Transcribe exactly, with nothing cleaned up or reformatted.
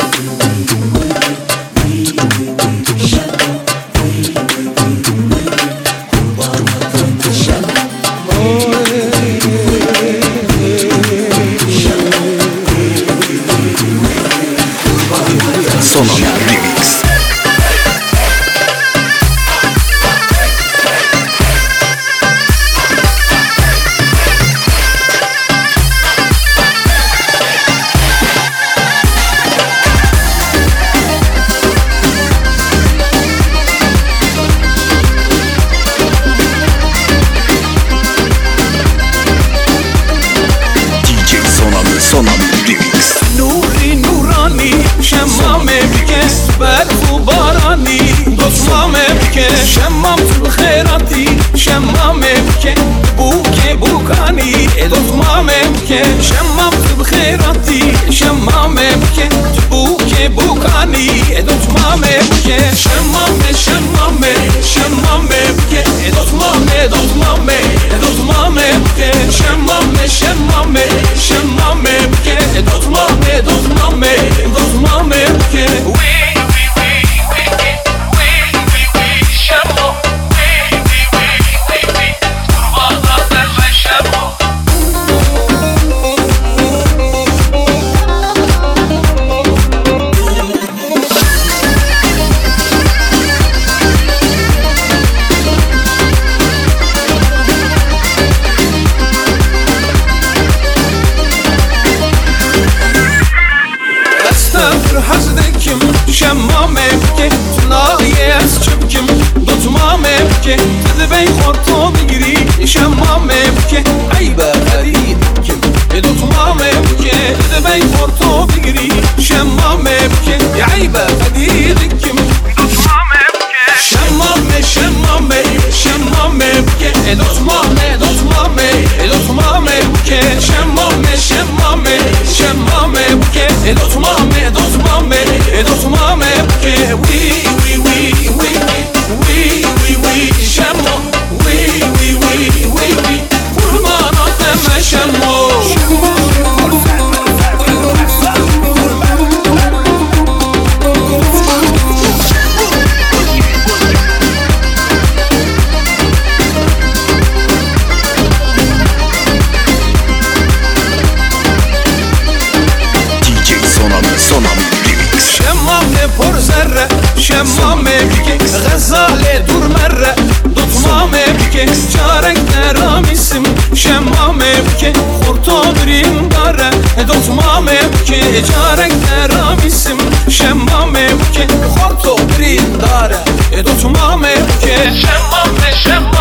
نوری نورانی شمام بکش برف و بارانی دوستام بکش شمام تو خیراتی شمام بکش بوک بوکانی دوستام بکش شمام تو خیراتی شمام بکش بوک بوکانی دوستام بکش شمام شمام شمام بکش دوستام دوستام دوستام بکش شمام شمام شمام بکش Dos mame, dos mame, dos mame, que we, we, we, we, we, we, we, şamo, we, we, we, we, we, kurbanlar derle şamo. حزدكم شمام بكي تناي اسچبكم دوتمام بكي تذبي خورتو بگري شمام بكي عيبه خريدكم دوتمام بكي تذبي خورتو بگري شمام بكي عيبه خريدكم دوتمام بكي شمام شمام شمام بكي دوتمام دوتمام دوتمام بكي شمام شمام شمام بكي دوتمام دوتمام دوتمام بكي وي وي وي وي وي وي وي شمو وي وي وي وي وي قربانات ما شمو پر ذره شمام بکه غزاله دور مره دوتمام بکه چارک نرامیسم شمام بکه خورتو بریم داره دوتمام بکه چارک نرامیسم شمام بکه خورتو بریم داره دوتمام بکه شمام شمام